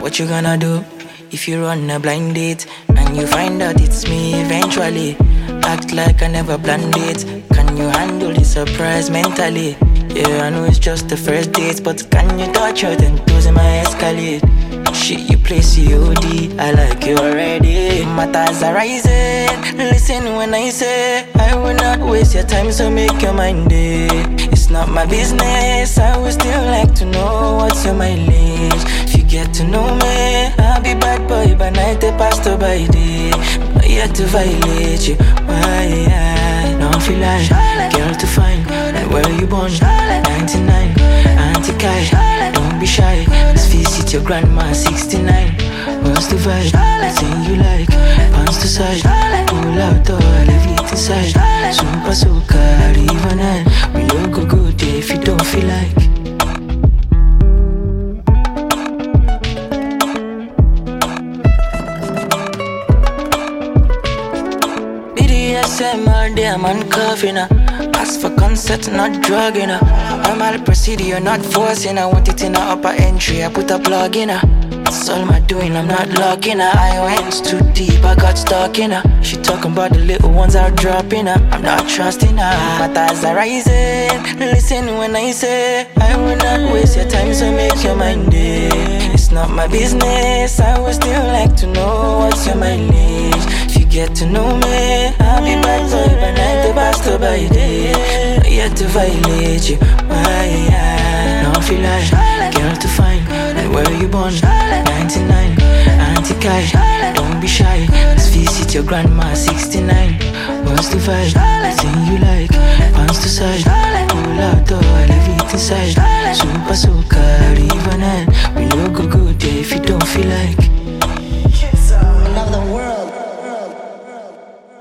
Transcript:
What you gonna do if you run a blind date and you find out it's me eventually? Act like I never planned it. Can you handle the surprise mentally? Yeah, I know it's just the first date, but can you touch her then toes in my escalate? Shit, you play COD, I like you already. Matters are rising, listen when I say I will not waste your time, so make your mind day. It's not my business, I would still like to know what's your mileage. If you get to know me, I'll be bad boy by night, a pastor by day. Not yet to violate you, why I don't feel like girl to find. And where you born? 99, anti-kai, don't be shy. Let's visit your grandma, 69. What's the vibe? Thing you like, pants to side. Pull out all, leave it inside. Super soaker, even I. We no go good if you don't feel like. BDSM all day, I'm uncoughing her. Ask for consent, not drugging her. I'm all procedure, not forcing her. Want it in her upper entry, I put a plug in her. That's all I'm doing, I'm not locking her. I went too deep, I got stuck in her. She talking about the little ones are dropping her. I'm not trusting her, matters are rising. Listen when I say I will not waste your time, so make your mind day. It's not my business, I would still like to know what's your mileage. If you get to know me, I'll be bad boy by night, the bastard by day. Not yet to violate you, why I don't feel like girl to find. And where you born? 99, anti-kai, don't be shy. Let's visit your grandma, 69. What's the vibe? Thing you like, pants to side. Pull out all, leave it inside. Super soaker, even I.